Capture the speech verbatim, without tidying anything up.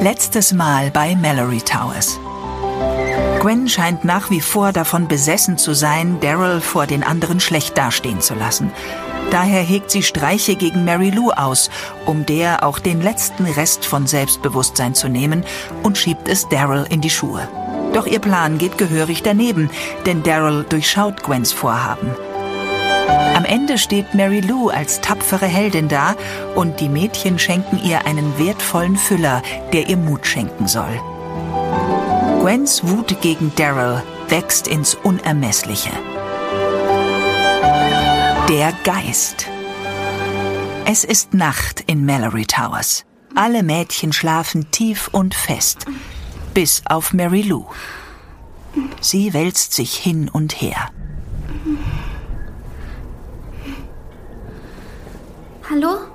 Letztes Mal bei Mallory Towers. Gwen scheint nach wie vor davon besessen zu sein, Daryl vor den anderen schlecht dastehen zu lassen. Daher hegt sie Streiche gegen Mary Lou aus, um der auch den letzten Rest von Selbstbewusstsein zu nehmen, und schiebt es Daryl in die Schuhe. Doch ihr Plan geht gehörig daneben, denn Daryl durchschaut Gwens Vorhaben. Am Ende steht Mary Lou als tapfere Heldin da und die Mädchen schenken ihr einen wertvollen Füller, der ihr Mut schenken soll. Gwens Wut gegen Daryl wächst ins Unermessliche. Der Geist. Es ist Nacht in Mallory Towers. Alle Mädchen schlafen tief und fest, bis auf Mary Lou. Sie wälzt sich hin und her. Hallo?